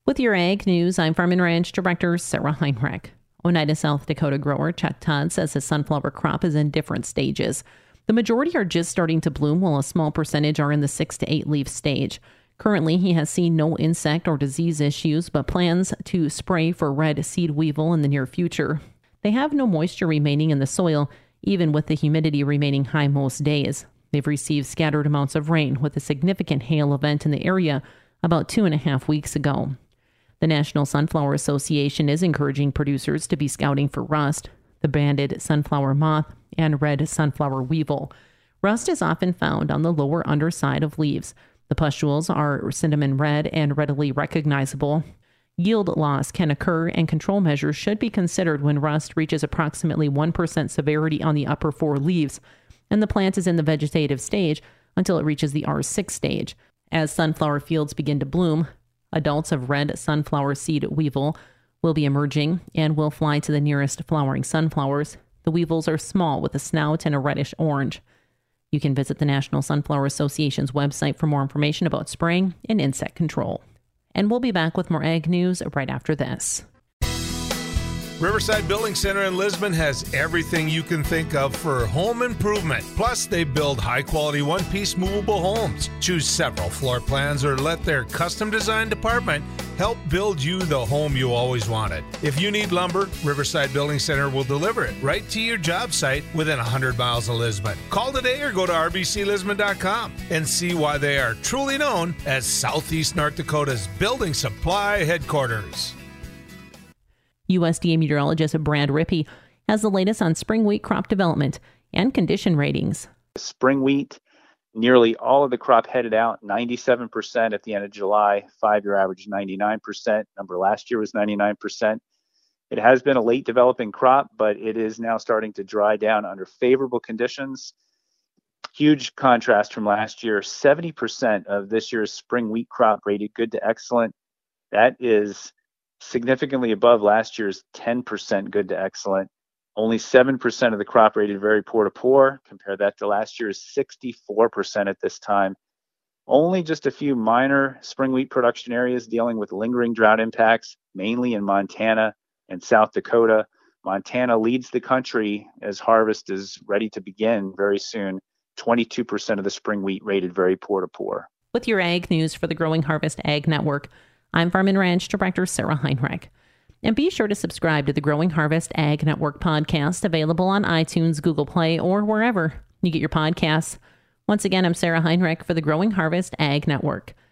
With your ag news, I'm Farm and Ranch Director Sarah Heinrich. Oneida, South Dakota grower Chuck Todd says his sunflower crop is in different stages. The majority are just starting to bloom, while a small percentage are in the 6 to 8 leaf stage. Currently, he has seen no insect or disease issues, but plans to spray for red seed weevil in the near future. They have no moisture remaining in the soil, even with the humidity remaining high most days. They've received scattered amounts of rain, with a significant hail event in the area about 2.5 weeks ago. The National Sunflower Association is encouraging producers to be scouting for rust, the banded sunflower moth, and red sunflower weevil. Rust is often found on the lower underside of leaves. The pustules are cinnamon red and readily recognizable. Yield loss can occur, and control measures should be considered when rust reaches approximately 1% severity on the upper 4 leaves, and the plant is in the vegetative stage until it reaches the R6 stage. As sunflower fields begin to bloom, adults of red sunflower seed weevil will be emerging and will fly to the nearest flowering sunflowers. The weevils are small with a snout and a reddish orange. You can visit the National Sunflower Association's website for more information about spraying and insect control. And we'll be back with more ag news right after this. Riverside Building Center in Lisbon has everything you can think of for home improvement. Plus, they build high-quality one-piece movable homes. Choose several floor plans or let their custom-design department help build you the home you always wanted. If you need lumber, Riverside Building Center will deliver it right to your job site within 100 miles of Lisbon. Call today or go to rbclisbon.com and see why they are truly known as Southeast North Dakota's building supply headquarters. USDA meteorologist Brad Rippey has the latest on spring wheat crop development and condition ratings. Spring wheat, nearly all of the crop headed out, 97% at the end of July, 5-year average 99%. Number last year was 99%. It has been a late developing crop, but it is now starting to dry down under favorable conditions. Huge contrast from last year. 70% of this year's spring wheat crop rated good to excellent. That is significantly above last year's 10% good to excellent. Only 7% of the crop rated very poor to poor. Compare that to last year's 64% at this time. Only just a few minor spring wheat production areas dealing with lingering drought impacts, mainly in Montana and South Dakota. Montana leads the country as harvest is ready to begin very soon. 22% of the spring wheat rated very poor to poor. With your ag news for the Growing Harvest Ag Network, I'm Farm and Ranch Director Sarah Heinrich. And be sure to subscribe to the Growing Harvest Ag Network podcast, available on iTunes, Google Play, or wherever you get your podcasts. Once again, I'm Sarah Heinrich for the Growing Harvest Ag Network.